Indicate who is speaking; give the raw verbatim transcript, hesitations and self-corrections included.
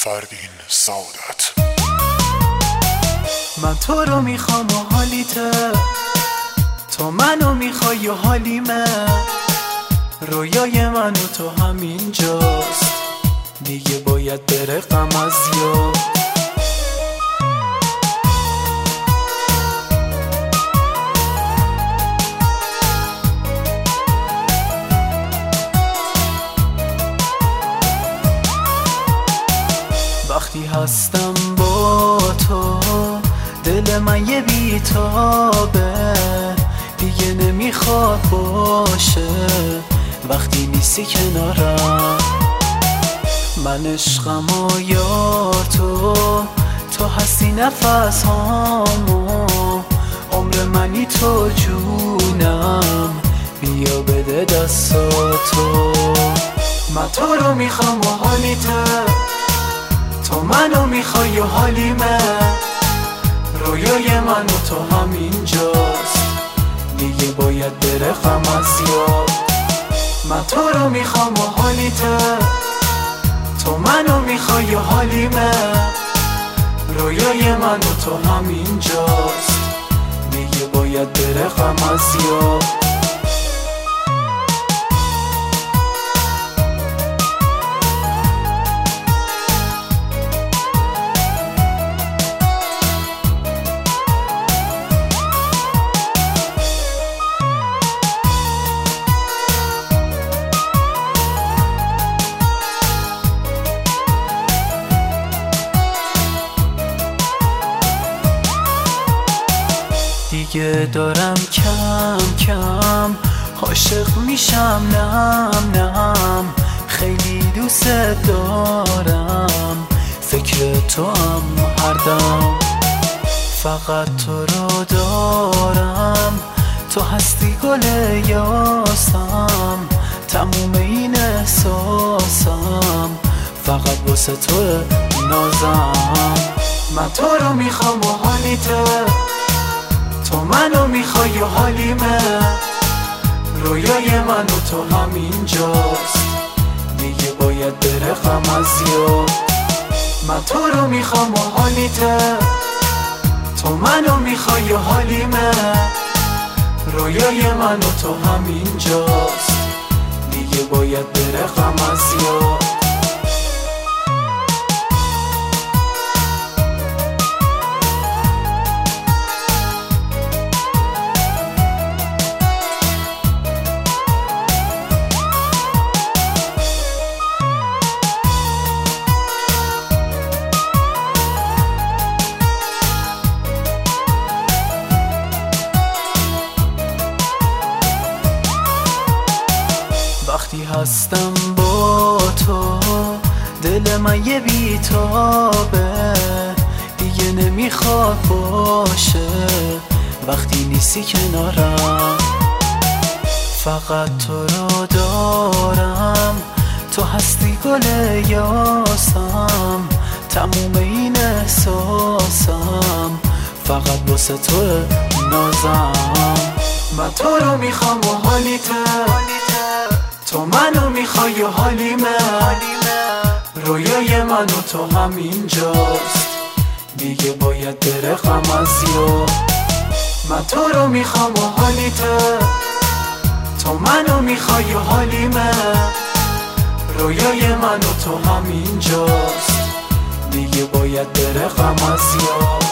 Speaker 1: فردین سعادت.
Speaker 2: من تو رو میخوام و حالیته، تو منو میخوای و حالیمه. رویای من و تو همینجاست، دیگه باید بره غم از یاد. وقتی هستم با تو دل من یه بیتابه، دیگه نمیخواد باشه وقتی نیستی کنارم. من عشقم و یار تو، تو هستی نفس هامو، عمر منی تو جونم، بیا بده دستاتو. من تو رو میخوام و حالیته، تو منو میخوای و حالیمه. رویای من و تو همینجاست، دیگه باید بره غم از یاد. من تو رو میخوام و حالیته، تو منو میخوای و حالیمه. رویای من و تو همینجاست، دیگه باید بره غم از یاد. دیگه دارم کم کم عاشق میشم، نم نم خیلی دوست دارم، فکر تو هم هر دم. فقط تو رو دارم، تو هستی گل یاسم، تموم این احساسم فقط واسه تو نازم. من تو رو میخوام و حالیته، تو منو میخوای و حالیمه. رویای من و تو همینجاست، دیگه باید بره غم از یاد. من تو رو میخوام و حالیته، تو منو میخوای و حالیمه. رویای من و تو همینجاست، دیگه باید بره غم از یاد. وقتی هستم با تو دل من یه بیتابه، دیگه نمیخواد باشه وقتی نیستی کنارم. فقط تو رو دارم، تو هستی گل یاسم، تموم این احساسم فقط واسه تو نازم. من تو رو میخوام و حالیته، تو منو میخوای و حالیمه. رویای من و تو همینجاست، دیگه باید بره غم از یاد. من تو رو میخوام و حالیته، تو منو میخوای و حالیمه. رویای من و تو همینجاست، دیگه باید بره غم از یاد.